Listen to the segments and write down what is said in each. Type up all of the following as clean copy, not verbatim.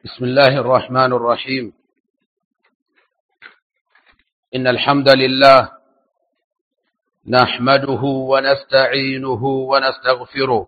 بسم الله الرحمن الرحيم. إن الحمد لله نحمده ونستعينه ونستغفره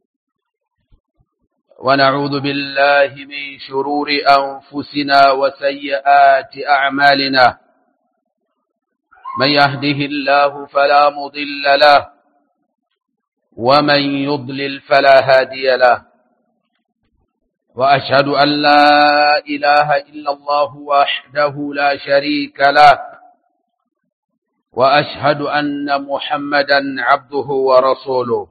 ونعوذ بالله من شرور أنفسنا وسيئات أعمالنا. من يهده الله فلا مضل له ومن يضلل فلا هادي له، وأشهد أن لا إله إلا الله وحده لا شريك له، وأشهد أن محمدا عبده ورسوله.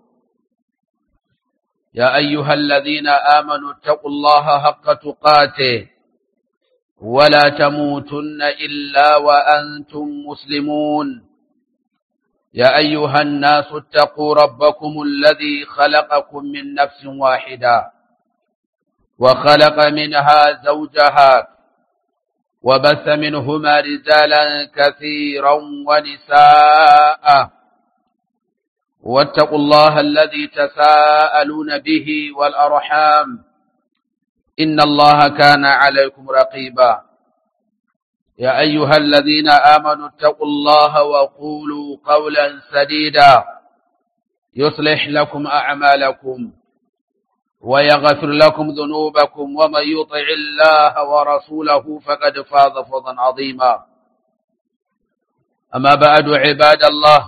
يا أيها الذين آمنوا اتقوا الله حق تقاته ولا تموتن إلا وأنتم مسلمون. يا أيها الناس اتقوا ربكم الذي خلقكم من نفس واحدة وخلق منها زوجها وبث منهما رجالا كثيرا ونساء، واتقوا الله الذي تساءلون به والأرحام إن الله كان عليكم رقيبا. يا أيها الذين آمنوا اتقوا الله وقولوا قولا سديدا يصلح لكم أعمالكم ويغفر لكم ذنوبكم، ومن يطع الله ورسوله فقد فاز فوزا عظيما. أما بعد، عباد الله،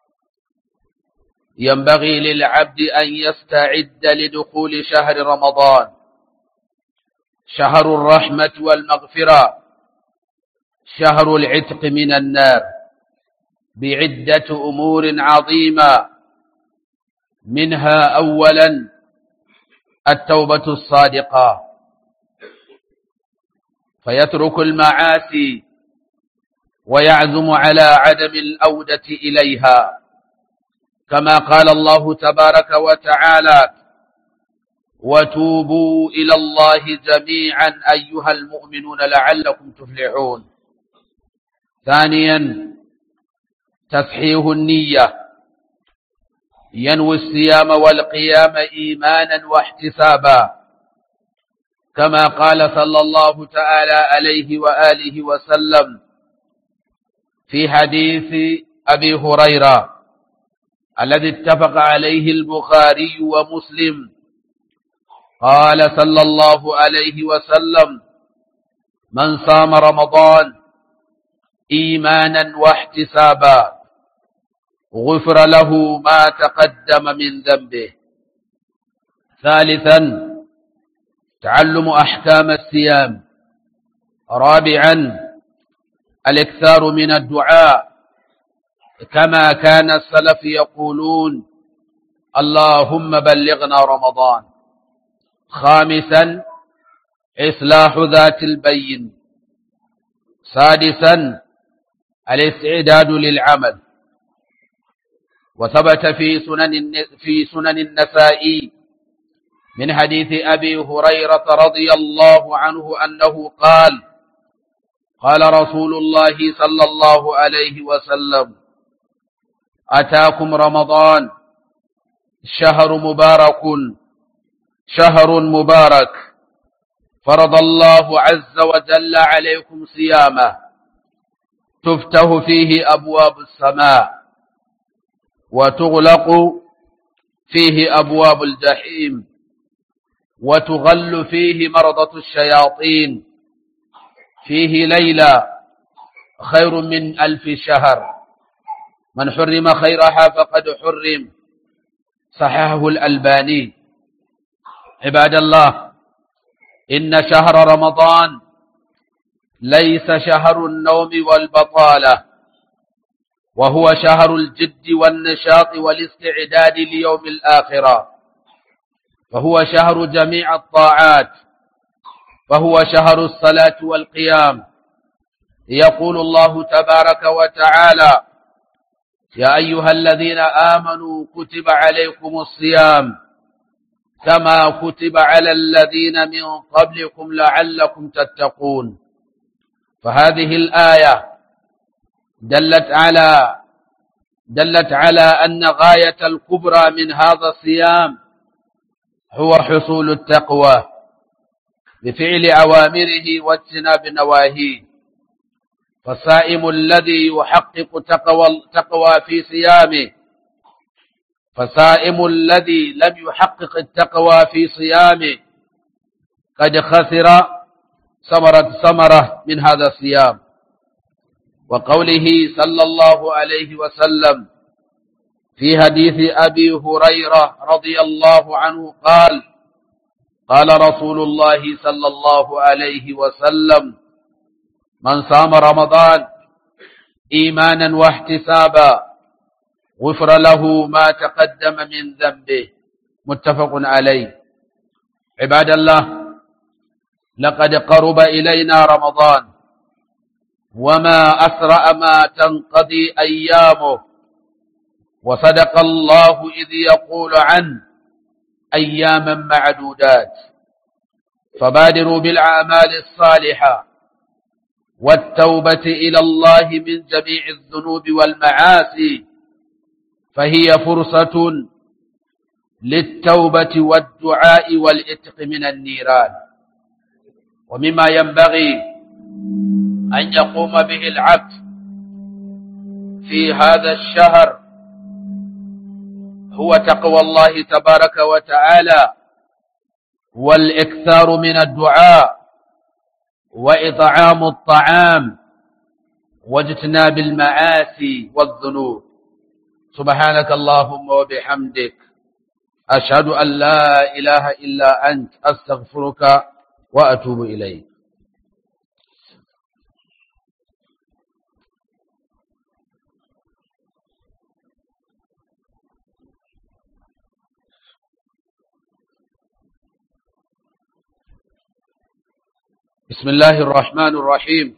ينبغي للعبد أن يستعد لدخول شهر رمضان، شهر الرحمة والمغفرة، شهر العتق من النار، بعدة أمور عظيمة. منها أولا التوبة الصادقة، فيترك المعاصي ويعزم على عدم العودة إليها، كما قال الله تبارك وتعالى: وتوبوا إلى الله جميعا أيها المؤمنون لعلكم تفلحون. ثانيا تصحيح النية، ينوي الصيام والقيام إيمانا واحتسابا، كما قال صلى الله تعالى عليه وآله وسلم في حديث أبي هريرة الذي اتفق عليه البخاري ومسلم، قال صلى الله عليه وسلم: من صام رمضان إيمانا واحتسابا غفر له ما تقدم من ذنبه. ثالثا تعلم أحكام الصيام. رابعا الاكثار من الدعاء، كما كان السلف يقولون: اللهم بلغنا رمضان. خامسا إصلاح ذات البين. سادسا الاستعداد للعمل. وثبت في سنن النسائي من حديث أبي هريرة رضي الله عنه أنه قال: قال رسول الله صلى الله عليه وسلم: أتاكم رمضان شهر مبارك فرض الله عز وجل عليكم صيامه، تفتح فيه أبواب السماء وتغلق فيه أبواب الجحيم وتغل فيه مرضة الشياطين، فيه ليلة خير من 1000 شهر، من حرم خيرها فقد حرم. صححه الألباني. عباد الله، إن شهر رمضان ليس شهر النوم والبطالة، وهو شهر الجد والنشاط والاستعداد ليوم الآخرة، فهو شهر جميع الطاعات، فهو شهر الصلاة والقيام. يقول الله تبارك وتعالى: يا أيها الذين آمنوا كتب عليكم الصيام كما كتب على الذين من قبلكم لعلكم تتقون. فهذه الآية دلت على أن غاية الكبرى من هذا الصيام هو حصول التقوى، بفعل أوامره واجتناب نواهيه. فالصائم الذي يحقق تقوى في صيامه فالصائم الذي لم يحقق التقوى في صيامه قد خسر ثمرة من هذا الصيام. وقوله صلى الله عليه وسلم في حديث أبي هريرة رضي الله عنه قال: قال رسول الله صلى الله عليه وسلم: من صام رمضان إيمانا واحتسابا غفر له ما تقدم من ذنبه. متفق عليه. عباد الله، لقد قرب إلينا رمضان، وما أسرع ما تنقضي أيامه. وصدق الله إذ يقول عنه: أياما معدودات. فبادروا بالأعمال الصالحة والتوبة إلى الله من جميع الذنوب والمعاصي، فهي فرصة للتوبة والدعاء والإتق من النيران. ومما ينبغي أن يقوم به العبد في هذا الشهر هو تقوى الله تبارك وتعالى، والإكثار من الدعاء، وإطعام الطعام، واجتناب المعاصي والذنوب. سبحانك اللهم وبحمدك، أشهد أن لا إله إلا أنت، أستغفرك وأتوب إليك. بسم الله الرحمن الرحيم،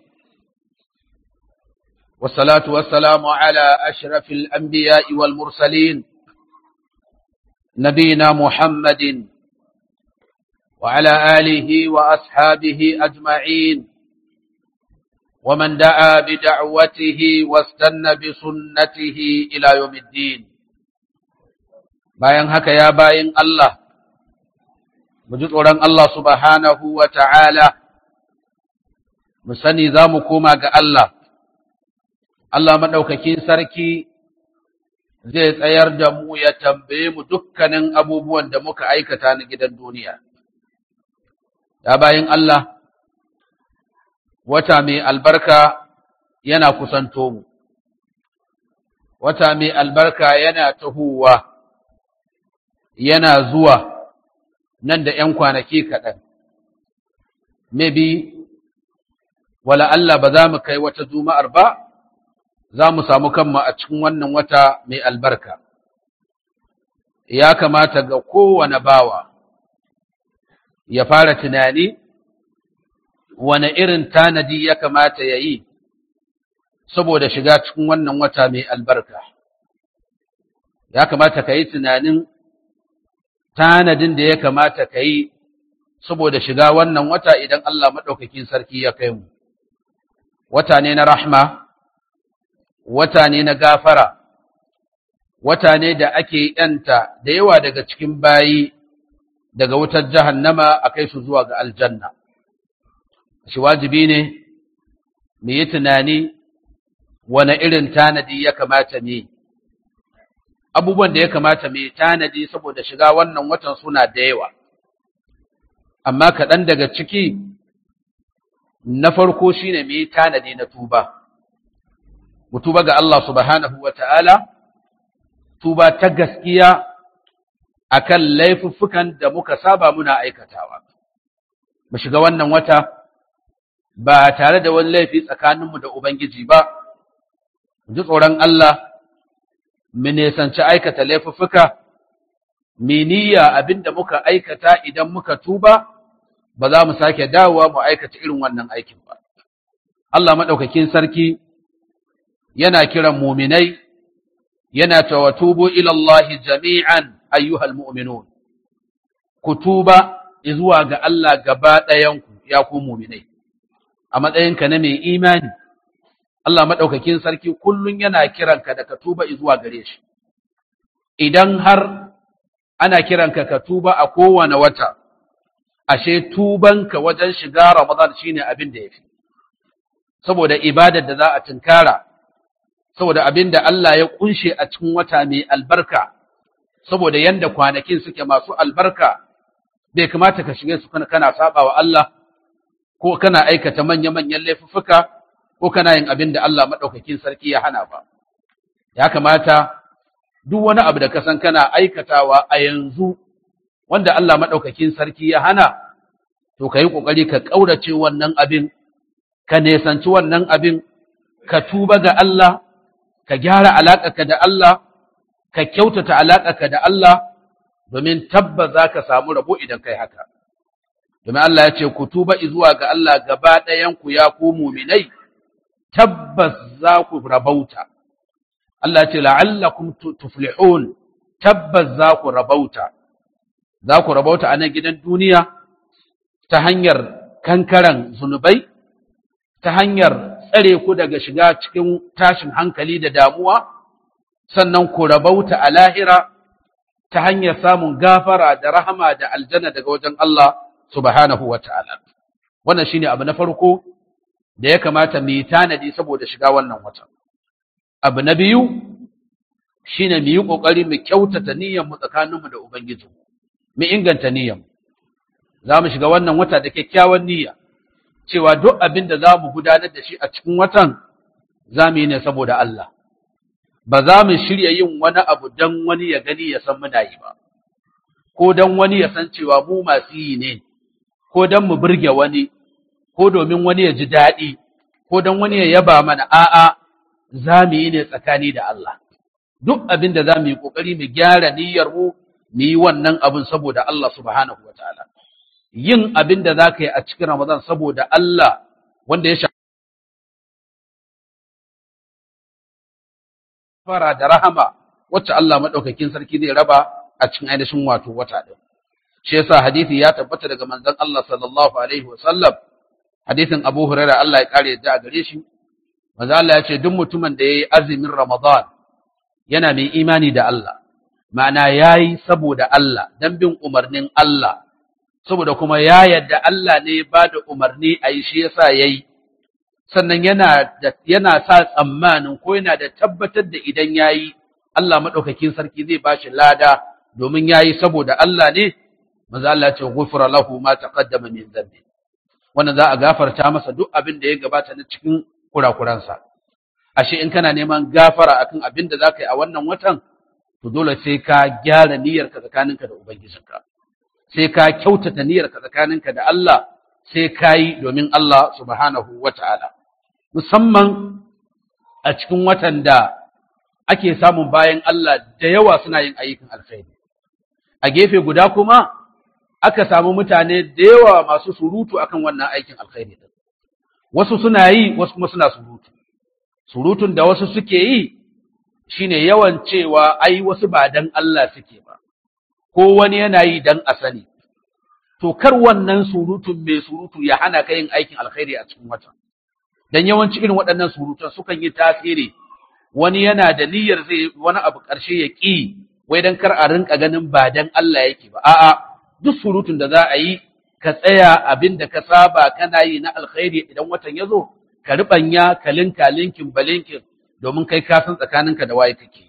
والصلاة والسلام على أشرف الأنبياء والمرسلين نبينا محمد وعلى آله وأصحابه أجمعين، ومن دعا بدعوته واستنى بسنته إلى يوم الدين. bayan haka ya bayin Allah, mu ji tsoron Allah subhanahu wa ta'ala, mu sani za mu koma ga Allah. Allah maɗaukakin sarki zai tsayar da mu ya tambaye mu dukkanin abubuwan da muka aikata na gidan duniya. Ya bayin Allah, wata mai albarka yana kusanto mu, wata mai albarka yana tahowa, yana zuwa nan da ‘yan kwanaki kaɗan. Maybe wala Allah ba za mu kai wata juma'ar ba, za mu samu kanmu a cikin wannan wata mai albarka. Ya kamata ga kowane bawa ya fara tunani wane irin tanadi ya kamata ya yi saboda shiga cikin wannan wata mai albarka. Ya kamata ka yi tunanin tanadin da ya kamata ka yi saboda shiga wannan wata idan Allah maɗaukakin sarki ya kai mu. Wata ne na rahma, wata ne na gafara, wata ne da ake ‘yanta da yawa daga cikin bayi daga wutar jahannama a kai su zuwa ga aljanna. Shi wajibi ne mu yi tunani wane irin tanadi ya kamata ne. Abubuwan da ya kamata mu yi tanadi saboda shiga wannan watan suna da yawa, amma kaɗan daga ciki na farko shi ne mu yi tanadi na tuba. Mu tuba ga Allah subhanahu wa ta'ala, tuba ta gaskiya a kan laifuffukan da muka saba muna aikatawa. Mu shiga wannan wata ba tare da wani laifi tsakaninmu da Ubangiji ba, mu ji tsoron Allah, mu nesanci aikata laifuffuka, mu niyya abin da muka aikata idan muka tuba, ba za mu sake dawowa mu aikata irin wannan aikin ba. Allah maɗaukakin sarki yana kiran muminai, yana cewa tubu ila Allah jami'an ayyuhal mu'minun. Ku tuba zuwa ga Allah gaba ɗayanku ya ku muminai. A matsayinka na mai imani, Allah maɗaukakin sarki kullum yana kiranka da ka tuba zuwa gare shi. Idan har ana kiranka ka tuba a kowane wata, ashe tubanka wajen shiga Ramadan shine abin da yafi, saboda ibadar da za a tunkara, saboda abin da Allah ya kunshe a cikin wata mai albarka, saboda yanda kwanakin suke masu albarka, bai kamata ka shige su kana saba wa Allah ko kana aikata manya-manyan laifuffuka ko kana yin abin da Allah madaukakin sarki ya hana ba. Ya kamata duk wani abu da ka san kana aikatawa a yanzu wanda Allah madaukakin sarki ya hana, to kai kokari ka kaurace wannan abin, ka nesanci wannan abin, ka tuba ga Allah, ka gyara alaƙarka da Allah, ka kyautata alaƙarka da Allah, domin tabbas za ka samu rabo idan kai haka. Domin Allah ya ce, ku tuba zuwa ga Allah gaba ɗayanku ya ku muminai, tabbas za ku rabauta. Allah ya ce, la'allakum tuflihun, tabbas za ku rabauta. Za ku rabauta a nan gidan duniya ta hanyar kankaran zunubai, ta hanyar tsare ku daga shiga cikin tashin hankali da damuwa, sannan ku rabauta a lahira ta hanyar samun gafara da rahama da aljanna daga wajen Allah subhanahu wa ta'ala. Wannan shine abu na farko da ya kamata mu yi tanadi saboda shiga wannan wata. Abu na biyu shine mu yi ƙoƙari mu kyautata niyyarmu tsakaninmu da Ubangiji, mu inganta niyyarmu. Za mu shiga wannan wata da kyakkyawan niyya, cewa duk abin da za mu gudanar da shi a cikin watan za mu yi ne saboda Allah. Ba za mu shirya yin wani abu don wani ya gani ya san muna yi ba, ko don wani ya san cewa mu masu yi ne, ko don mu burge wani, ko domin wani ya ji daɗi, ko don wani ya yaba mana, a'a, za mu yi ne tsakani da Allah. Duk abin da za mu yi ƙoƙari mu gyara niyyarmu, mu yi wannan abin saboda Allah subhanahu wa ta'ala. Yin abin da za ka yi a cikin Ramadan saboda Allah wanda ya fara da rahama wacce Allah maɗaukakin sarki zai raba a cikin ainihin wato wata ɗin. Shi yasa hadisi ya tabbata daga manzon Allah sallallahu alaihi wa sallam, hadisin Abu Hurairah Allah ya kare yadda a gare shi. Manzon Allah ya ce duk mutumin da yayi azumin Ramadan yana mai imani da Allah, ma'ana yayi saboda Allah dan bin umarnin Allah, saboda kuma ya yadda Allah ne ba da umarni a yi shi yasa yayi, sannan yana sa tsammanin ko yana da tabbatar da idan yayi Allah madaukakin sarki zai bashi lada domin yayi saboda Allah ne. Manzo Allah ya ce ghufra lahu ma taqaddama min dhanbi, wannan za a gafarta masa duk abin da ya gabata na cikin kurakuransa. Ashe in kana neman gafara akan abin da zaka yi a wannan watan, to dole sai ka gyara niyyarka tsakaninka da ubangijinka, sai ka kyautata niyyarka tsakaninka da Allah, sai ka yi domin Allah subhanahu wata'ala. Musamman a cikin watan da ake samun bayan Allah da yawa suna yin ayyukan alkhairi, a gefe guda kuma aka samu mutane da yawa masu surutu akan wannan aikin alkhairi din. Wasu suna yi, wasu kuma suna surutu. Surutun da wasu suke yi shine yawan cewa ai wasu ba dan Allah suke ba, ko wani yana yi dan a sani. To kar wannan surutun mai surutu ya hana ka yin aikin alkhairi a cikin wata. Dan yawanci irin waɗannan surutan sukan yi tasiri, wani yana da niyyar zai wani abu ƙarshe ya ƙi, wai dan kar a rinka ganin ba dan Allah yake ba. A'a, duk surutun da za a yi, ka tsaya abin da ka saba kana yi na alkhairi idan watan ya zo, ka riɓanya ka linka linkin balinkin domin kai ka san tsakaninka da waye kake.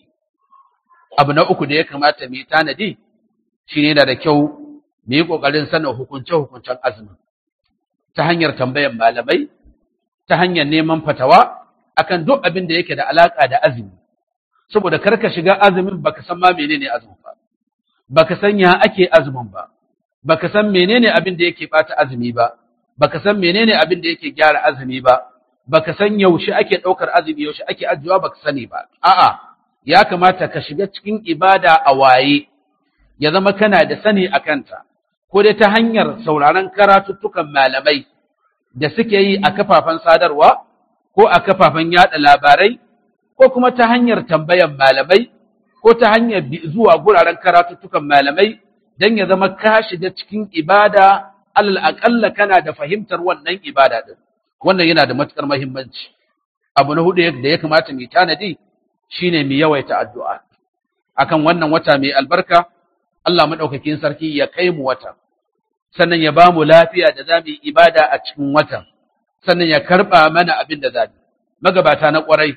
Abu na uku da ya kamata mu yi tanadi shine da kyau mu yi ƙoƙarin sanin hukunce-hukuncen azumin ta hanyar tambayan malamai, ta hanyar neman fatawa akan duk abin da yake da alaƙa da azumi, saboda kar ka shiga azumin baka san ma menene azumin ba, baka san ya ake azumin ba, baka san menene abin da yake bata azumi ba, baka san menene abin da yake gyara azumi ba, baka san yaushe ake ɗaukar azumi, yaushe ake ajiyewa baka sani ba. A'a, ya kamata ka shiga cikin ibada a waye, ya zama kana da sani a kanta, ko dai ta hanyar sauraron karatuttukan malamai da suke yi a kafafen sadarwa ko a kafafen yada labarai, ko kuma ta hanyar tambayan malamai ko ta hanyar zuwa guraren karatuttukan malamai, don ya zama ka shiga cikin ibada, alal aƙalla kana da fahimtar wannan ibada din. Wannan yana da matukar muhimmanci. Abu na hudu da ya kamata mu tanadi shine mu yawaita addu'a akan wannan wata mai albarka. Allah madaukakin sarki ya kai mu wata sannan ya ba mu lafiya da za mu yi ibada a cikin watan, sannan ya karɓa mana abin da za mu. Magabata na ƙwarai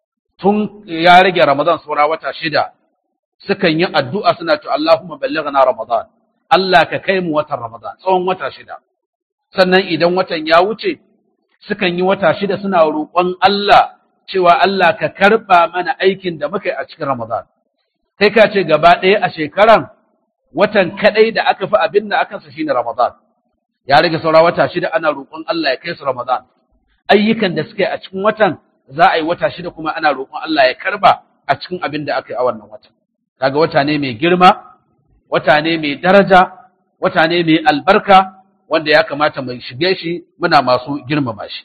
tun ya rage Ramadan saura wata 6 sukan yi addu'a suna to Allahumma ballighna Ramadan, Allah ka kai mu watan Ramadan tsawon wata 6. Sannan idan watan ya wuce sukan yi wata 6 suna roƙon Allah cewa Allah ka karɓa mana aikin da muka yi a cikin Ramadan. Kai ka ce gaba ɗaya a shekaran watan kaɗai da aka fi abin da aka sa shine Ramadan. Ya rage saura wata 6 ana roƙon Allah ya kai su Ramadan. Ayyukan da suka yi a cikin watan za a yi wata 6 kuma ana roƙon Allah ya karba a cikin abin da aka yi a wannan watan. Kaga wata ne mai girma, wata ne mai daraja, wata ne mai albarka wanda ya kamata mu shige shi muna masu girmama shi.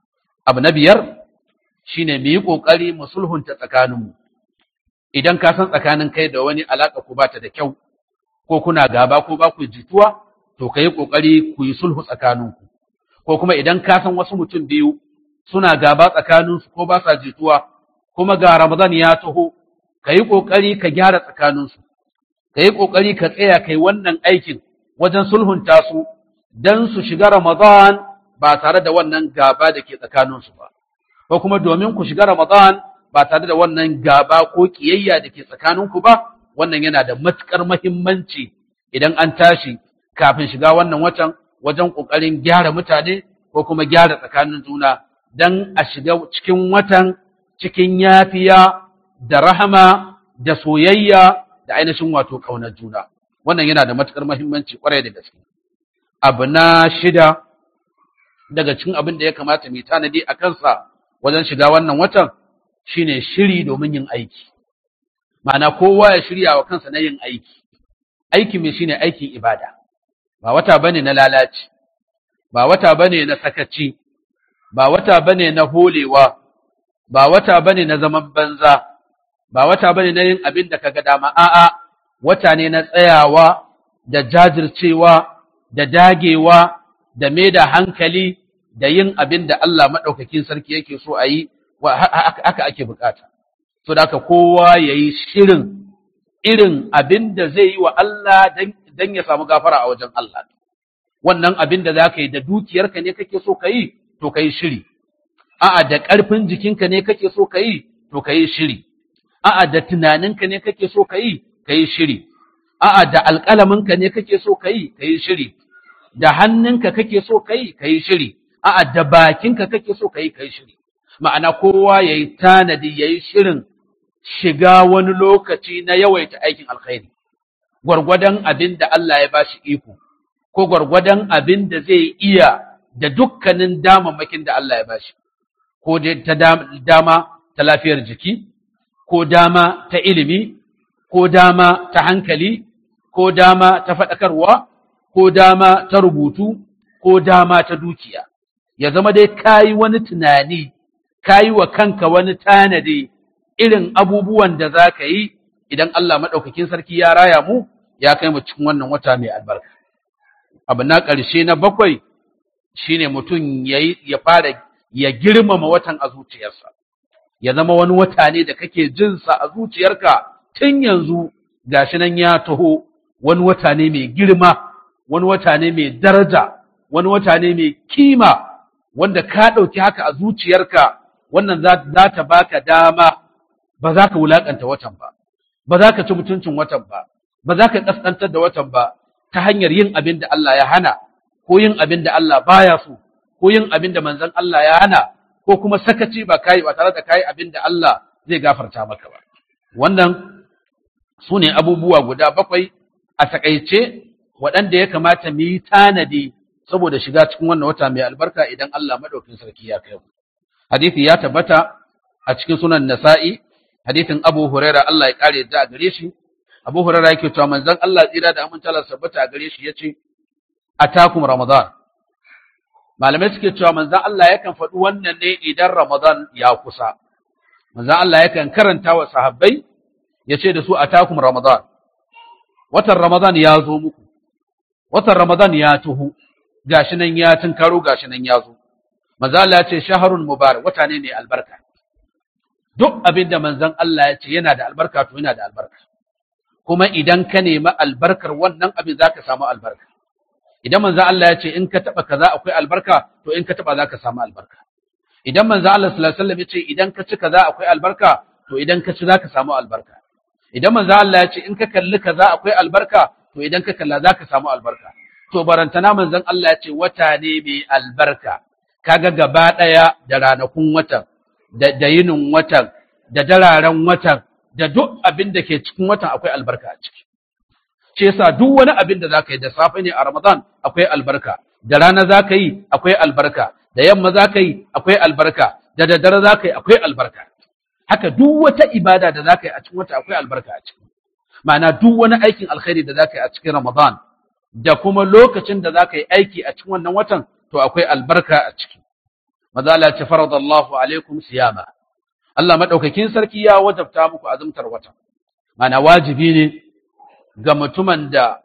Abu na 5 shine mu yi kokari mu sulhunta tsakaninmu. Idan ka san tsakanin kai da wani alaka ku bata da kyau ko kuna gaba ko ba ku jituwa, to kai kokari ku yi sulhu tsakaninku. Ko kuma idan ka san wasu mutum biyu suna gaba tsakaninsu ko ba sa jituwa, kuma ga Ramadan ya taho, ka yi ƙoƙari ka gyara tsakaninsu, ka yi ƙoƙari ka tsaya kai wannan aikin wajen sulhunta su don su shiga Ramadan ba tare da wannan gaba da ke tsakaninsu ba, ko kuma domin ku shiga Ramadan ba tare da wannan gaba ko ƙiyayya da ke tsakaninku ba. Wannan yana da matuƙar muhimmanci idan an tashi kafin shiga wannan watan wajen ƙoƙarin gyara mutane ko kuma gyara tsakanin juna don a shiga cikin watan cikin yafiya da rahama da soyayya da ainihin wato ƙaunar juna. Wannan yana da matuƙar muhimmanci ƙwarai da gaske. Abu na 6 daga cikin abin da ya kamata mu tanadi a kansa wajen shiga wannan watan shine shiri domin yin aiki. Ma'ana kowa ya shirya wa kansa na yin aiki. Aiki mai shine aikin ibada. Ba wata bane na lalaci, ba wata bane na sakaci, ba wata bane na holewa, ba wata bane na zaman banza, ba wata bane na yin abin da kaga dama. A'a, wata ne na tsayawa da jajircewa da dagewa da mai da hankali da yin abin da Allah maɗaukakin sarki yake so a yi, haka ake bukata. So da kowa ya yi shirin irin abin da zai yi wa Allah don ya samu gafara a wajen Allah. Wannan abin da za ka yi da dukiyarka ne kake so ka yi, to ka yi shiri. A'a, da ƙarfin jikinka ne kake so ka yi, to ka yi shiri. A'a, da tunaninka ne kake so ka yi shiri. A'a, da alƙalaminka ne kake so ka yi shiri. Da hannunka kake so ka yi shiri. A'a, da bakinka kake so ka yi shiri. Ma'ana kowa ya yi tanadi, ya yi shirin shiga wani lokaci na yawaita aikin alkhairi, gwargwadon abin da Allah ya ba shi iko, ko gwargwadon abin da zai iya da dukkanin damammakin da Allah ya ba shi, ko ta dama ta lafiyar jiki, ko dama ta ilimi, ko dama ta hankali, ko dama ta faɗakarwa, ko dama ta rubutu, ko dama ta dukiya. Ya zama dai kayi wani tunani, kayi wa kanka wani tanadi irin abubuwan da za ka yi idan Allah maɗaukakin sarki ya raya mu ya kai mu cikin wannan wata mai albarka. Abu na ƙarshe na 7 shine mutum ya fara ya girmama watan a zuciyarsa. Ya zama wani wata ne da kake jinsa a zuciyarka tun yanzu gashi nan ya taho, wani wata ne mai girma, wani wata ne mai daraja, wani wata ne mai kima, wanda ka ɗauki haka a zuciyarka. Wannan za ta baka dama ba za ka wulaƙanta watan ba, ba za ka ci mutuncin watan ba, ba za ka ƙasƙantar da watan ba ta hanyar yin abin da Allah ya hana, ko yin abin da Allah baya so, ko yin abin da manzon Allah ya hana, ko kuma sakaci ba tare da kai abin da Allah zai gafarta maka ba. Wannan su ne abubuwa guda 7 a takaice waɗanda ya kamata mu yi tanadi saboda shiga cikin wannan wata mai albarka idan Allah madaukakin sarki ya kai mu. Hadisi ya tabbata a cikin sunan Nasa'i, hadisin Abu Huraira Allah ya kare da gare shi. Abu Huraira yake cewa manzon Allah tsira da aminta Allah tabbata a gare shi yace atakum Ramadan. Malamai suke cewa manzon Allah yakan faɗi wannan ne idan Ramadan ya kusa. Manzon Allah yakan karanta wa sahabbai yace da su atakum Ramadan. Watan Ramadan ya zo muku. Watan Ramadan ya tuhu. Gashi nan ya tunkaro, gashi nan ya zo. Manzon Allah ya ce shahrun mubarak, wata ne mai albarka. Duk abin da manzon Allah ya ce yana da albarka to yana da albarka. Kuma idan ka nemi albarkar wannan abin za ka samu albarka. idan manzo Allah ya ce in ka taba kaza akwai albarka to in ka taba zaka samu albarka idan manzo Allah sallallahu alaihi wasallam ya ce idan ka ci kaza akwai albarka to idan ka ci zaka samu albarka idan manzo Allah ya ce in ka kalli kaza akwai albarka to idan ka kalla zaka samu albarka to barantana manzon Allah ya ce wata ne mai albarka kaga gaba daya da ranakun watan da yinin watan da dararen watan da duk abin da ke cikin watan akwai albarka a ciki ce yasa duk wani abin da zaka yi da safe ne a Ramadan akwai albarka da rana zaka yi akwai albarka da yamma zaka yi akwai albarka da daddare zaka yi akwai albarka haka duk wata ibada da zaka yi a cikin wata akwai albarka a ciki ma'ana duk wani aikin alkhairi da zaka yi a cikin Ramadan da kuma lokacin da zaka yi aiki a cikin wannan watan to akwai albarka a ciki maza Allah ya faradallahu alaikum siyama Allah madaukakin sarki ya wajabta muku azumtar watan ma'ana wajibi ne ga mutumin da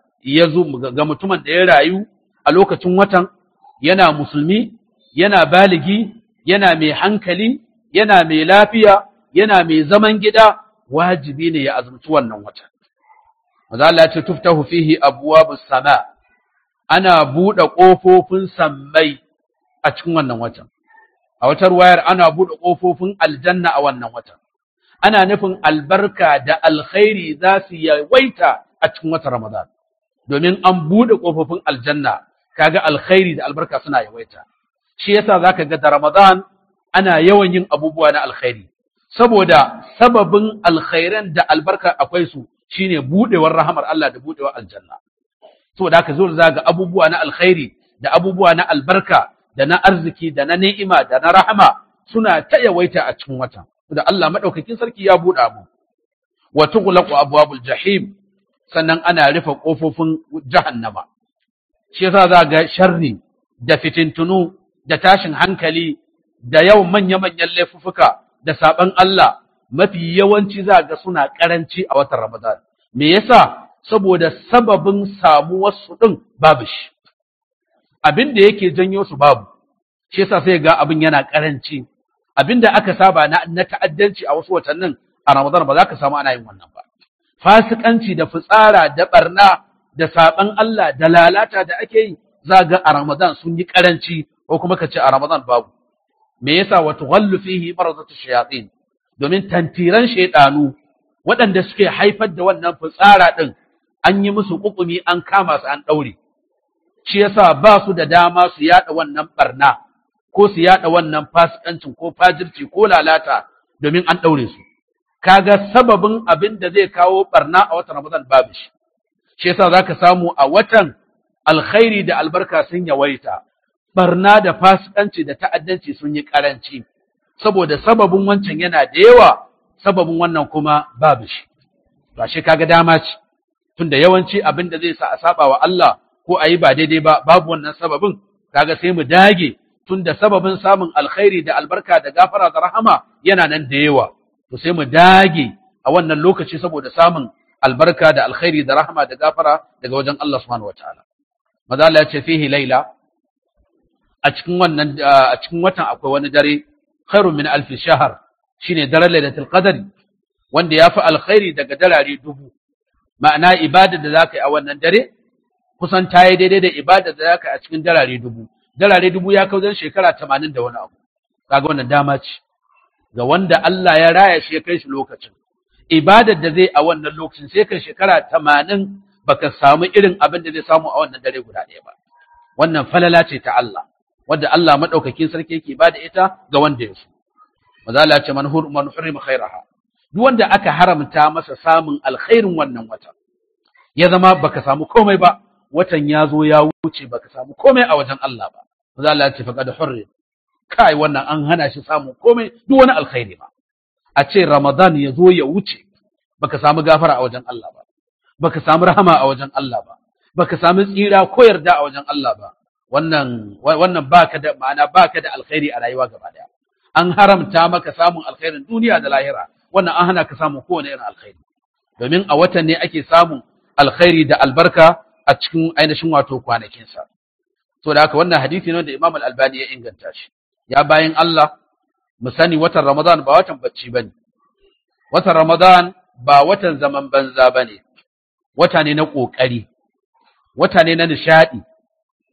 ya rayu a lokacin watan yana musulmi yana baligi yana mai hankali yana mai lafiya yana mai zaman gida wajibi ne ya azumci wannan watan maza Allah ya ce tuftahu fihi abwabus sama ana bude kofofin sammai a cikin wannan watan a wata ruwayar ana bude kofofin aljanna a wannan watan ana nufin albarka da alkhairi za su yawaita a cikin watan Ramadan domin an bude kofofin aljanna kaga alkhairi da albarka suna yawaita shi yasa zaka ga da Ramadan ana yawan yin abubuwa na alkhairi saboda sababin alkhairan da albarka akwai su shine budewar rahamar Allah da budewar aljanna saboda haka zo zaga abubuwa na alkhairi da abubuwa na albarka da na arziki da na ni'ima da na rahama suna ta yawaita a cikin watan da Allah madaukakin sarki ya buɗa mu wa tughlaqu abwabul jahim sannan ana rufe kofofin jahannama shi yasa za ga sharri da fitintunu da tashin hankali da yawan manya-manyan laifuffuka da saban Allah mafi yawanci za ga suna karanci a watan Ramadan me yasa saboda sababin samuwar su din babu shi abin da yake janyo su babu shi yasa sai ga abin yana karanci abinda aka saba na ta'addanci a wasu watannin a Ramadan ba za ka samu ana yin wannan ba fasikanci da fitsara da barna da saban Allah da lalata da ake yi za ga a Ramadan sun yi karanci ko kuma ka ce a Ramadan babu me yasa wa tughallu fihi maradatu shayatin domin tantiran shaydanu waɗanda suke haifar da wannan fitsara din an yi musu kukumi an kama su an daure shi yasa ba su da dama su yada wannan barna ko su yada wannan fasikancin ko fajirci ko lalata domin an daure su kaga sababin abin da zai kawo barna a watan Ramadan babu shi yasa zaka samu a watan alkhairi da albarka sun yawaita barna da fasikanci da ta'addanci sun yi karanci saboda sababin wancan yana da yawa sababin wannan kuma babu shi to shi kaga dama ce tunda yawanci abin da zai sa a saba wa Allah ko a yi ba daidai ba babu wannan sababin kaga sai mu dage tunda sababin samun alkhairi da albarka da gafara da rahama yana nan da yawa to sai mu dage a wannan lokaci saboda samun albarka da alkhairi da rahama da gafara daga wajen Allah subhanahu wataala maza Allah ya ce fihi laila a cikin watan akwai wani dare khairun min alf shahr shine daren lailatul qadr wanda yafi alkhairi daga darare dubu ma'ana ibada da zaka yi a wannan dare kusan ta yi daidai da ibada da zaka yi a cikin darare dubu ya kawo zan shekara 80 da wani abu kaga wannan dama ce ga wanda Allah ya raya shi ya kai shi lokacin ibadar da zai a wannan lokacin sai kai shekara 80 baka samu irin abin da zai samu a wannan dare guda ɗaya ba wannan falala ce ta Allah wanda Allah madaukakin sarki yake bada ita ga wanda ya so maza Allah ya ce man hurima khairaha duk wanda aka haramta masa samun alkhairin wannan wata ya zama baka samu komai ba watan ya zo ya wuce baka samu komai a wajen Allah ba maza Allah ya ce faqad hurrim kai wannan an hana shi samun komai duk wani alkhairi ba a ce Ramadan ya zo ya wuce baka samu gafara a wajen Allah ba baka samu rahama a wajen Allah ba baka samu tsira ko yarda a wajen Allah ba wannan baka da ma'ana baka da alkhairi a rayuwa gaba daya an haramta maka samun alkhairin duniya da lahira wannan an hana ka samun kowane irin alkhairi domin a watan ne ake samun alkhairi da albarka a cikin ainihin wato kwanakin sa to da haka wannan hadisi ne da Imam Al-Albani ya inganta shi ya bayin Allah mu sani watan Ramadan ba watan bacci bane watan Ramadan ba watan zaman banza bane wata ne na kokari wata ne na nishadi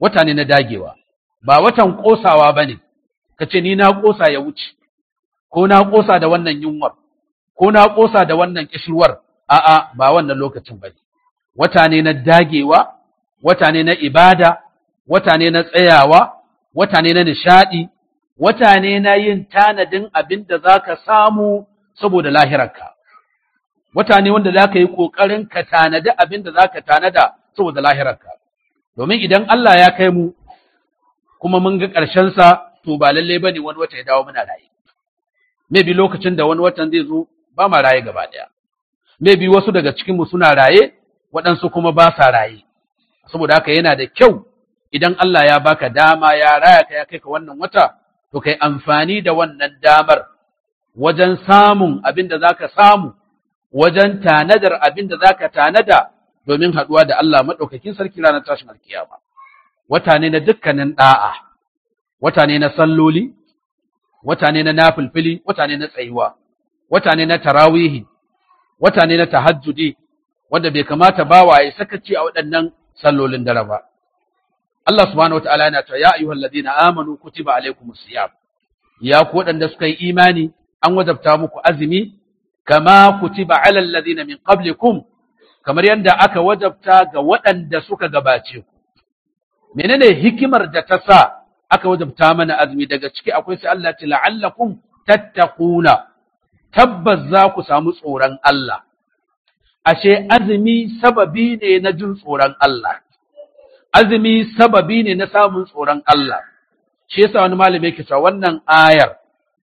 wata ne na dagewa, ba watan ƙosawa ba ne, ka ce ni na ƙosa ya wuce, ko na ƙosa da wannan yunwar, ko na ƙosa da wannan ƙishirwar, a'a ba wannan lokacin ba ne. Wata ne na dagewa, wata ne na ibada, wata ne na tsayawa, wata ne na nishaɗi, wata ne na yin tanadin abin da za ka samu saboda lahirarka. Wata ne wanda za ka yi ƙoƙarin ka tanadi abin da za ka tanada saboda lahirarka. Domin idan Allah ya kai mu kuma mun ga ƙarshensa, to ba lallai ba ne wani wata ya dawo muna raye. Maybe lokacin da wani watan zai zo ba ma raye gaba ɗaya. Maybe wasu daga cikinmu suna raye, waɗansu kuma ba sa raye. Saboda haka yana da kyau idan Allah ya baka dama ya raya ka ya kai ka wannan wata, to kai amfani da wannan damar wajen samun abin da zaka samu, wajen tanadar abin da zaka tanada domin haɗuwa da Allah maɗaukakin sarki ranar tashin alkiyama. Wata ne na dukkanin ɗa'a, wata ne na salloli, wata ne na nafilfili, wata ne na tsayuwa, wata ne na tarawihi, wata ne na tahajjudi, wanda bai kamata bawa ya sakaci a waɗannan sallolin dare ba. Allah subhanahu wataala yana cewa ya ayyuhal ladina amanu kutiba alaykumus siyam, ya ku waɗanda suka yi imani an wajabta muku azumi kama kutiba alal ladina min qablikum, kamar yadda aka wajabta ga waɗanda suka gabace ku. Menene hikimar da ta sa aka wajabta mana azumi? Daga ciki akwai sai Allah ce la'allakum tattaquna, tabbas za ku samu tsoron Allah. Ashe azumi sababi ne na jin tsoron Allah, azumi sababi ne na samun tsoron Allah. Shi yasa wani malami yake cewa wannan ayar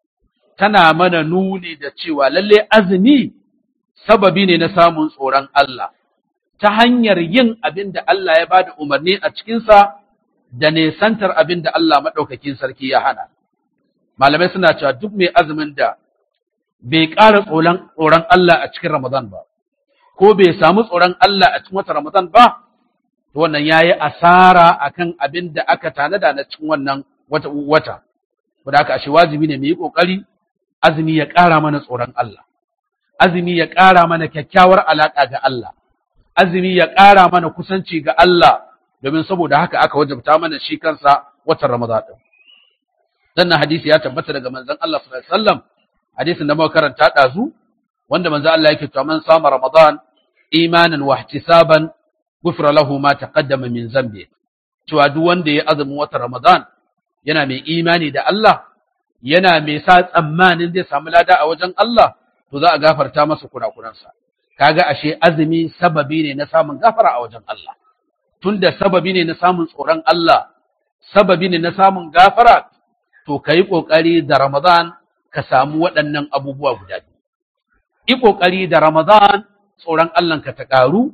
tana mana nuni da cewa lalle azumi sababi ne na samun tsoron Allah ta hanyar yin abin da Allah ya bada umarni a cikinsa da nesantar abin da Allah maɗaukakin sarki ya hana. Malamai suna cewa duk mai azumin da bai ƙara tsoron Allah a cikin Ramadan ba, ko bai samu tsoron Allah a cikin wata Ramadan ba, to wannan yayi asara akan abin da aka tanada na cikin wannan wata. Saboda haka ashe wajibi ne mu yi kokari azumi ya ƙara mana tsoron Allah, azumi ya ƙara mana kyakkyawar alaƙa ga Allah, azumi ya ƙara mana kusanci ga Allah, domin saboda haka aka wajabta mana shi kansa watan Ramadan din. Sannan hadisi ya tabbata daga manzon Allah sallallahu alaihi wasallam, hadisin da muka karanta dazu, wanda manzon Allah yake cewa man sama Ramadan imanan wa ihtisaban gufra lahu ma taqaddama min zambi. Cewa duk wanda ya azumin watan Ramadan yana mai imani da Allah, yana mai sa tsammanin zai samu lada a wajen Allah, to za a gafarta masa kurakuransa. Kaga ashe azumi sababi ne na samun gafara a wajen Allah. Tunda sababi ne na samun tsoron Allah, sababi ne na samun gafara, to kai kokari da Ramadan ka samu waɗannan abubuwa guda biyu. Yi kokari da Ramadan tsoron Allah ka ta ƙaru,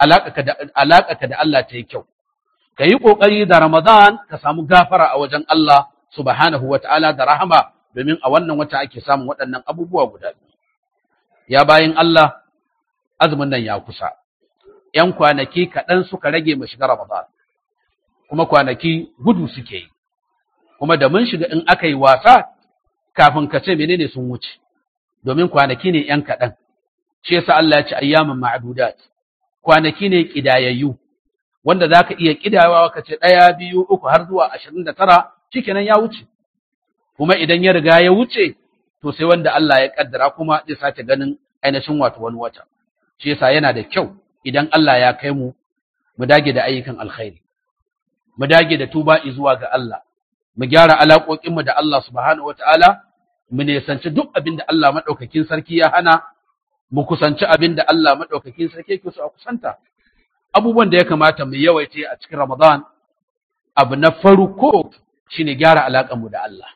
alaƙa da Allah ta yi kyau. Ka yi ƙoƙari da Ramadan ka samu gafara a wajen Allah subhanahu wa ta'ala da rahama, domin a wannan wata ake samun waɗannan abubuwa guda biyu. Ya bayin Allah, azumin nan ya kusa. ‘Yan kwanaki kaɗan suka rage mu shiga Ramadan, kuma kwanaki gudu suke yi. Kuma da mun shiga in aka yi wasa, kafin ka ce menene sun wuce, domin kwanaki ne ‘yan kaɗan. Shi yasa Allah ya ce ayyamin ma'adudat, kwanaki ne ƙidayayyu, wanda za ka iya ƙidayawa ka ce 1, 2, 3 har zuwa 29, shikenan ya wuce. Kuma idan ya riga ya wuce, to sai wanda Allah ya kaddara kuma zai sake ganin ainihin wato wani wata. Shi yasa yana da kyau idan Allah ya kai mu dage da ayyukan alkhairi, mu dage da tuba zuwa ga Allah, mu gyara alaƙoƙinmu da Allah subhanahu wataala, mu nisanci duk abin da Allah madaukakin sarki ya hana, mu kusanci abin da Allah madaukakin sarki yake so a kusanta. Abubuwan da ya kamata mu yawaita a cikin Ramadan, abu na farko shine gyara alaƙarmu da Allah.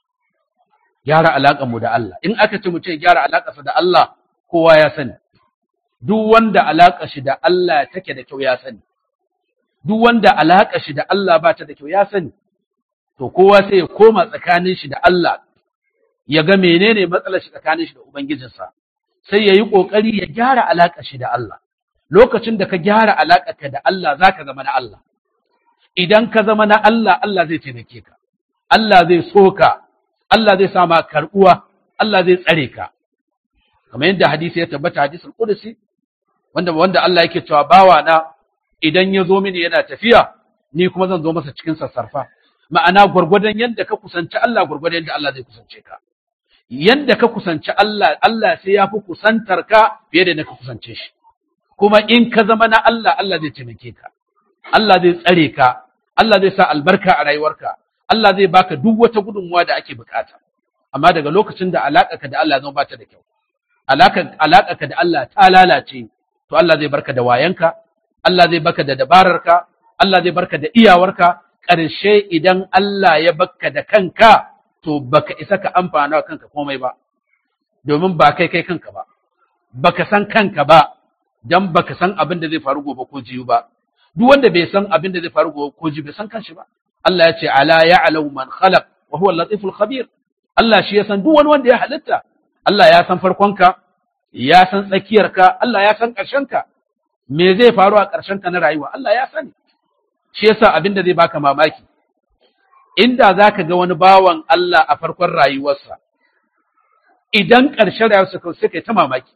Gyara alaƙarmu da Allah. In aka ce mu ce gyara alaƙarsa da Allah, kowa ya sani. Duk wanda alaƙar shi da Allah take da kyau ya sani. Duk wanda alaƙar shi da Allah ba ta da kyau ya sani. To kowa sai ya koma tsakanin shi da Allah, ya ga menene matsalar shi tsakanin shi da Ubangijinsa. Sai ya yi ƙoƙari ya gyara alaƙar shi da Allah. Lokacin da ka gyara alaƙarka da Allah, za ka zama na Allah. Idan ka zama na Allah, Allah zai taimake ka, Allah zai so ka, Allah zai sama karɓuwa, Allah zai tsare ka. Kamar yadda hadisi ya tabbata, hadisul Qudsi, wanda Allah yake cewa bawa na idan ya zo mini yana tafiya, ni kuma zan zo masa cikin sassarfa. Ma'ana gwargwadon yadda ka kusanci Allah gwargwadon yadda Allah zai kusance ka. Yanda ka kusanci Allah, Allah sai ya fi kusantar ka fiye da na ka kusance shi. Kuma in ka zama na Allah, Allah zai taimake ka. Allah zai tsare ka, Allah zai sa albarka a rayuwarka, Allah zai baka duk wata gudunmuwa da ake bukata. Amma daga lokacin da alaƙarka da Allah zama bata da kyau, alaƙarka da Allah ta lalace, to Allah zai barka da wayanka, Allah zai baka da dabararka, Allah zai barka da iyawarka, ƙarshe idan Allah ya baka da kanka, to baka isa ka amfana wa kanka komai ba, domin ba kai kanka ba, baka san kanka ba, dan baka san abin da zai faru gobe ko jiyu ba. Duk wanda bai san abin da zai faru gobe ko jiyu bai san kanshi ba. Allah ya ce ala ya'lamu man khalaq wa huwa al-latiful khabir. Allah shi ya san duk wani wanda ya halitta. Allah ya san farkonka, ya san tsakiyarka, Allah ya san ƙarshenka. Me zai faru a ƙarshenka na rayuwa? Allah ya sani. Shi yasa abin da zai baka mamaki. Inda zaka ga wani bawan Allah a farkon rayuwarsa, idan ƙarshen rayuwarsa kawai sai kai ta mamaki.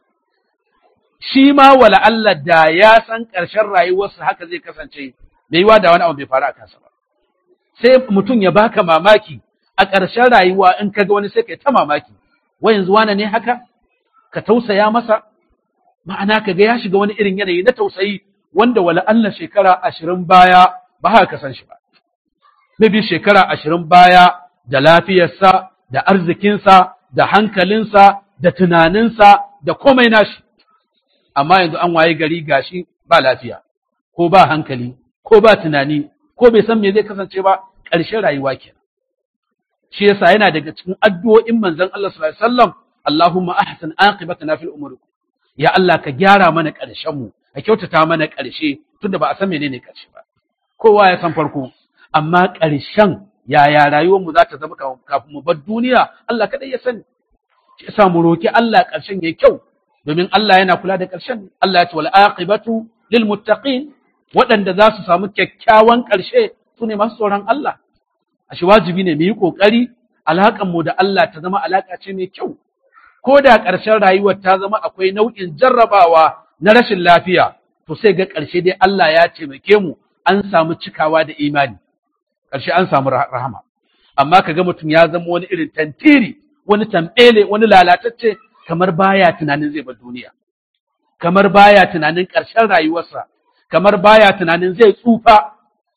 Shi ma wala Allah da ya san ƙarshen rayuwarsa haka zai kasance, bai yiwa da wani abu bai faru a kansa ba. Sai mutum ya baka mamaki a ƙarshen rayuwa in ka ga wani sai kai ta mamaki. Wai yanzu wane ne haka? Ka tausaya masa? Ma'ana ka ga ya shiga wani irin yanayi na tausayi wanda wala Allah shekara 20 baya ba haka ka san shi ba. Maybe shekara 20 baya da lafiyarsa, da arzikinsa, da hankalinsa, da tunaninsa, da komai nashi. Amma yanzu an waye gari gashi ba lafiya, ko ba hankali, ko ba tunani, ko bai san me zai kasance ba, ƙarshen rayuwa kenan. Shi yasa yana daga cikin addu'o'in manzon Allah sallallahu alaihi wasallam, Allahumma ahsin aqibatana fil umur. Ya Allah ka gyara mana ƙarshen mu, ka kyautata mana ƙarshe tunda ba a san menene ƙarshe ba. Kowa ya san farko, amma ƙarshen yaya rayuwar mu za ta zama kafin mu bar duniya, Allah kadai ya sani. Shi yasa mu roki Allah ƙarshen yayi kyau, domin Allah yana kula da ƙarshen. Allah ya ce wal aqibatu lil muttaqin, waɗanda za su samu kyakkyawan ƙarshe su ne masu tsoron Allah. Ashe wajibi ne mu yi ƙoƙari alaƙar mu da Allah ta zama alaƙa ce mai kyau. Ko da ƙarshen rayuwar ta zama akwai nau'in jarrabawa na rashin lafiya, to sai ga ƙarshe dai Allah ya taimake mu an samu cikawa da imani. Ƙarshe an samu rahama. Amma kaga mutum ya zama wani irin tantiri, wani tambele, wani lalatacce, kamar baya tunanin zai bar duniya, kamar baya tunanin ƙarshen rayuwarsa, kamar baya tunanin zai tsufa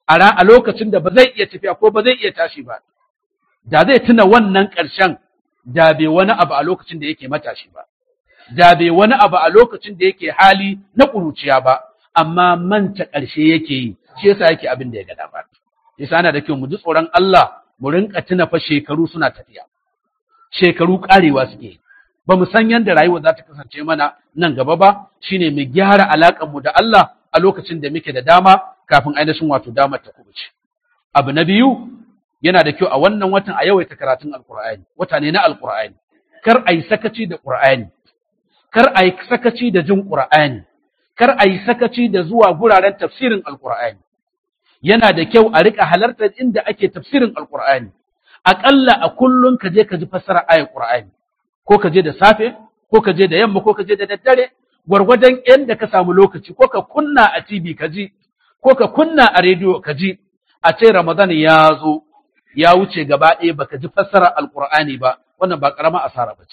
a lokacin da ba zai iya tafiya ko ba zai iya tashi ba. Da zai tuna wannan ƙarshen, da bai wani abu a lokacin da yake matashi ba, da bai wani abu a lokacin da yake hali na ƙuruciya ba, amma manta ƙarshe yake yi, shi yasa yake abin da ya ga dama. Yasa ana da kyau mu ji tsoron Allah, mu rinka tuna fa shekaru suna tafiya, shekaru ƙarewa suke yi. Ba mu san yadda rayuwa za ta kasance mana nan gaba ba, shine mu gyara alaƙarmu da Allah a lokacin da muke da dama kafin ainihin wato damar ta kubuce. Abu na biyu, yana da kyau a wannan watan a yawaita karatun Alƙur'ani, wata ne na Alƙur'ani. Kar a yi sakaci da Ƙur'ani, kar a yi sakaci da jin Ƙur'ani, kar a yi sakaci da zuwa guraren tafsirin Alƙur'ani. Yana da kyau a riƙa halartar inda ake tafsirin Alƙur'ani. Aƙalla a kullum ka je ka ji fassara ayar Ƙur'ani. Ko ka je da safe, ko ka je da yamma, ko ka je da daddare, gwargwadon yadda ka samu lokaci, ko ka kunna a TV ka ji, ko ka kunna a rediyo ka ji, a ce Ramadan ya zo, ya wuce gaba ɗaya baka ji fassarar Alƙur'ani ba, wannan ba ƙarama asara ba ce.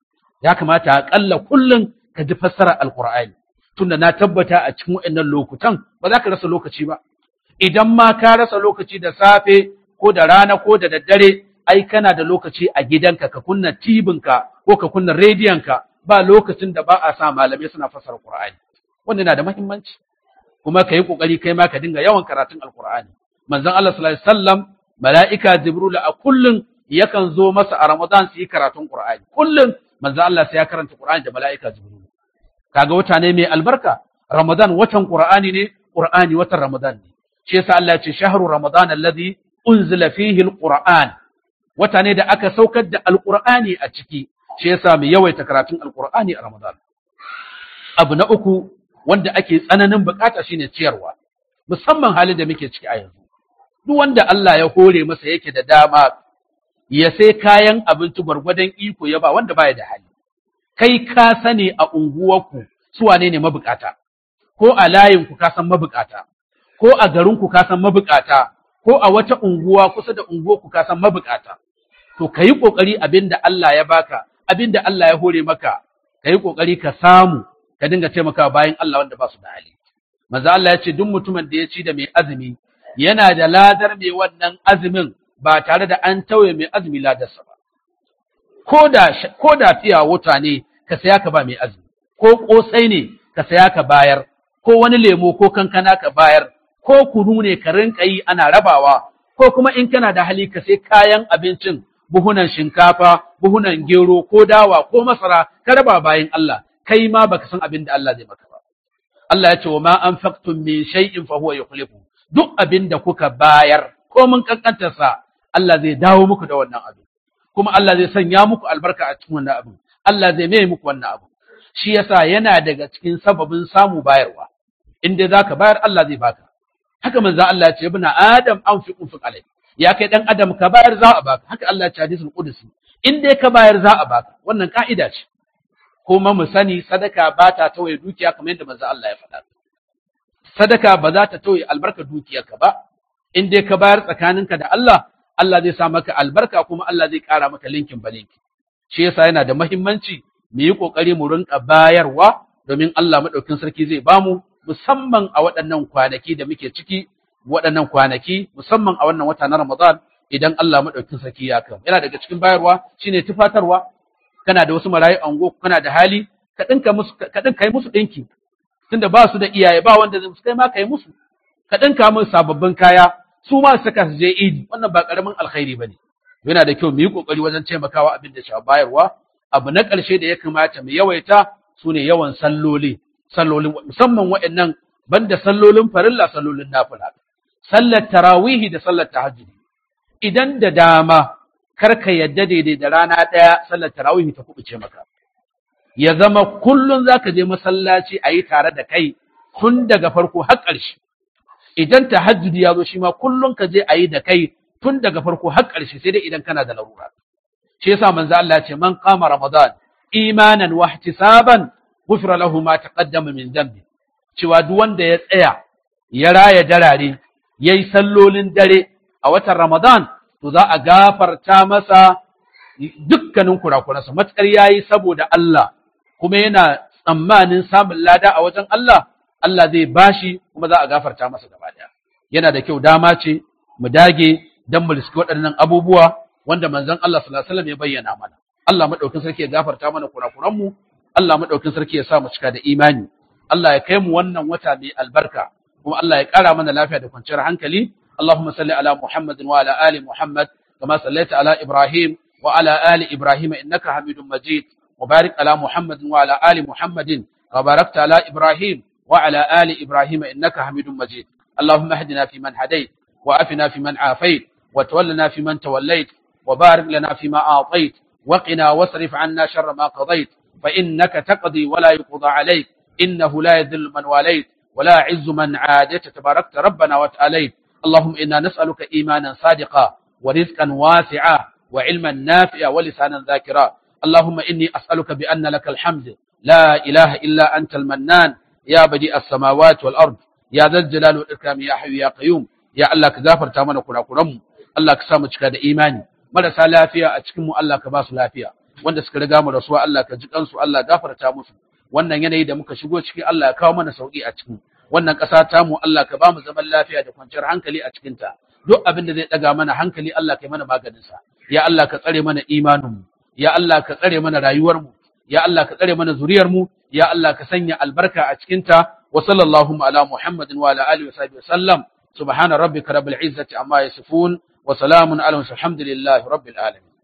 Ya kamata aƙalla kullum ka ji fassarar Alƙur'ani, tunda na tabbata a cikin waɗannan lokutan ba za ka rasa lokaci ba. Idan ma ka rasa lokaci da safe, ko da rana, ko da daddare, ai kana da lokaci a gidanka ka kunna tibinka ko ka kunna rediyonka, ba lokacin da ba a sa malamai suna fassara Qur'ani. Wannan yana da muhimmanci. Kuma ka yi kokari kai ma ka dinga yawan karatun Alqur'ani. Manzon Allah sallallahu alaihi wasallam, mala'ika Jibril a kullun yakan zo masa a Ramadan su yi karatun Qur'ani. Kullun manzon Allah sai ya karanta Qur'ani da mala'ika Jibril. Kaga wata ne mai albarka. Ramadan watan Qur'ani ne, Qur'ani watan Ramadan ne. Shi yasa Allah ya ce shahru Ramadan alladhi unzila fihi alquran. Wata ne da aka saukar da alqur'ani a ciki. Shi yasa mu yawaita karatun alqur'ani a Ramadan. Abu na uku wanda ake tsananin bukata shine ciyarwa, musamman halin da muke ciki a yanzu. Duk wanda Allah ya hore masa yake da dama ya sai kayan abinci gwargwadon iko ya ba wanda baya da hali. Kai ka sani a unguwarku su wane ne mabukata, ko a layinku ka san mabukata, ko a garinku ka san mabukata, ko a wata unguwa kusa da unguwarku ka san mabukata. To ka yi ƙoƙari abin da Allah ya baka, abin da Allah ya hore maka, ka yi ƙoƙari ka samu, ka dinga taimakawa bayan Allah wanda ba su da hali. Manzo Allah ya ce duk mutumin da ya ci da mai azumi yana da ladar mai wannan azumin ba tare da an tauye mai azumi ladarsa ba. Ko da fiya wuta ne ka saya ka ba mai azumi, ko ƙosai ne ka saya ka bayar, ko wani lemo ko kankana ka bayar, ko kunu ne ka rinka yi ana rabawa, ko kuma in kana da hali ka sai kayan abincin, buhunan shinkafa, buhunan gero ko dawa ko masara ka raba bayan Allah, kai ma baka san abin da Allah zai maka ba. Allah ya ce wa ma anfaqtum min shay'in fa huwa yukhlifu. Duk abin da kuka bayar ko mun kankantar sa, Allah zai dawo muku da wannan abin. Kuma Allah zai sanya muku albarka a cikin wannan abin. Allah zai mai muku wannan abin. Shi yasa yana daga cikin sababin samu bayarwa. In dai zaka bayar Allah zai baka. Haka manzo Allah ya ce ibn Adam anfiq alai. Ya kai dan Adam ka bayar za a baka. Haka Allah ya ce hadisul qudsi. In dai ka bayar za a baka. Wannan ka'ida ce. Kuma mu sani sadaka ba ta tawaye dukiya kamar yadda manzo Allah ya faɗa. Sadaka ba za ta tawaye albarka dukiyarka ba. In dai ka bayar tsakaninka da Allah, Allah zai sa maka albarka kuma Allah zai ƙara maka linkin balinki. Shi yasa yana da muhimmanci mu yi ƙoƙari mu rinka bayarwa domin Allah maɗaukin sarki zai bamu musamman a waɗannan kwanaki da muke ciki, waɗannan kwanaki musamman a wannan wata na Ramadan idan Allah maɗaukin sarki ya kama. Yana daga cikin bayarwa shine tufatarwa. Kana da wasu marayu ango, kana da hali ka ɗinka musu ɗinki. Tunda ba su da iyaye ba wanda zai musu kai ma kai musu. Ka ɗinka musu sababbin kaya su ma su saka su je idi. Wannan ba ƙaramin alkhairi bane. Yana da kyau mu yi ƙoƙari wajen taimakawa abin da sha bayarwa. Abu na ƙarshe da ya kamata mu yawaita su ne yawan sallolin musamman waɗannan banda sallolin farilla sallolin nafila. Sallar tarawihi da sallar tahajjudi. Idan da dama kar ka yadda daidai da rana ɗaya sallar tarawihi ta kubuce maka. Ya zama kullum za ka je masallaci a yi tare da kai tun daga farko har ƙarshe. Idan tahajjudi ya zo shi ma kullum ka je a yi da kai tun daga farko har ƙarshe sai dai idan kana da larura. Shi yasa manzo Allah ya ce man qama ramadan imanan wa ihtisaban ghufira lahu ma taqaddama min dhanbi. Cewa duk wanda ya tsaya ya raya darare yayi sallolin dare a watan Ramadan to za a gafarta masa dukkanin kurakuransa matsar yayi saboda Allah kuma yana tsammanin samun lada a wajen Allah, Allah zai bashi kuma za a gafarta masa gaba daya. Yana da kyau dama ce mu dage dan mu riski waɗannan abubuwa wanda manzon Allah sallallahu alaihi wasallam ya bayyana mana. Allah madaukin sarki ya gafarta mana kurakuranmu, Allah madaukin sarki ya sa mu cika da imani. Allah ya kai mu wannan wata mai albarka kuma Allah ya ƙara mana lafiya da kwanciyar hankali. Allahumma salli ala Muhammadin wa ala ali Muhammad kama sallaita ala Ibrahim wa ala ali Ibrahim innaka Hamidum Majid. وبارك على محمد وعلى آل محمد وباركت على إبراهيم وعلى آل إبراهيم إنك حميد مجيد. اللهم اهدنا فيمن هديت وعافنا فيمن عافيت وتولنا فيمن توليت وبارك لنا فيما أعطيت وقنا واصرف عنا شر ما قضيت فإنك تقضي ولا يقضى عليك إنه لا يذل من واليت ولا يعز من عاديت تباركت ربنا وتعاليت. اللهم إنا نسألك إيمانا صادقا ورزقا واسعا وعلما نافعا ولسانا ذاكرا. اللهم إني أسألك بأن لك الحمد لا إله إلا أنت المنان يا بديع السماوات والأرض يا ذا الجلال والإكرام يا حي يا قيوم. يا الله كذافر تامنا كنا كرم الله كسامك كذا إيماني مرسى لافيا أتكلم الله كباس لافيا wanda suka riga mu rasuwa Allah ka ji kansu Allah gafarta musu. Wannan yanayi da muka shigo ciki Allah ya kawo mana sauki a cikin wannan ƙasa ta mu Allah ka ba mu zaman lafiya da kwanciyar hankali a cikin ta. Duk abin da zai daga mana hankali Allah kai mana maganin sa. Ya Allah ka tsare mana imanin mu. Ya Allah ka tsare mana rayuwar mu. Ya Allah ka tsare mana zuriyar mu. Ya Allah ka sanya albarka a cikin ta. Wa sallallahu ala Muhammadin wa ala alihi wa sahbihi sallam. Subhana rabbika rabbil izzati amma yasifun wa salamun ala alhamdulillahi rabbil alamin.